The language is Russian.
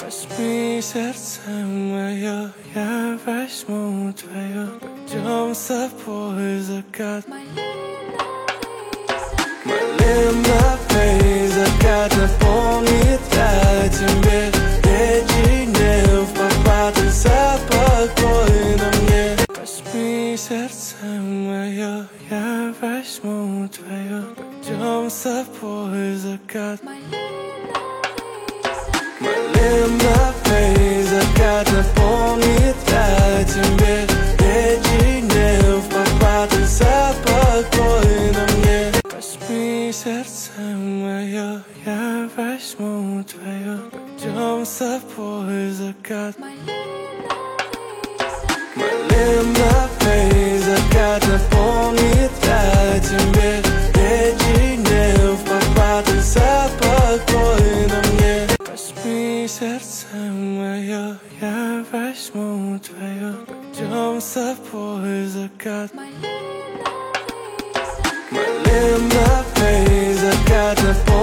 Возьми сердце мое, я возьму твое. Пойдем с тобой закат. Малиновый закат напомнит о тебе. Речи не в попад, и запах твой на мне. Возьми сердце мое, я возьму твое. Пойдем с тобой закат. Малиновый закат напомнит о тебе. Речи не в попад, и запах твой на мне. Возьми сердце мое, я возьму твое. Пойдем с тобой закат. Малиновый закат напомнит о тебе. Речи не в попад, и запах твой на мне. Возьми сердце мое, я возьму твое. Пойдем с тобой закат. Малиновый закат напомнит